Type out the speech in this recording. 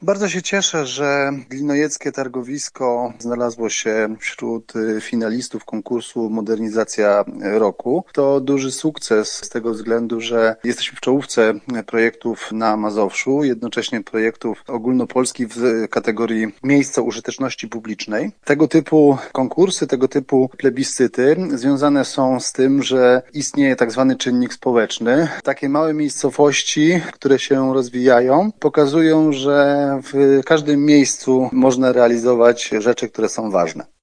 Bardzo się cieszę, że Glinojeckie Targowisko znalazło się wśród finalistów konkursu Modernizacja Roku. To duży sukces z tego względu, że jesteśmy w czołówce projektów na Mazowszu, jednocześnie projektów ogólnopolskich w kategorii miejsca użyteczności publicznej. Tego typu konkursy, tego typu plebiscyty związane są z tym, że istnieje tak zwany czynnik społeczny. Takie małe miejscowości, które się rozwijają, pokazują, że w każdym miejscu można realizować rzeczy, które są ważne.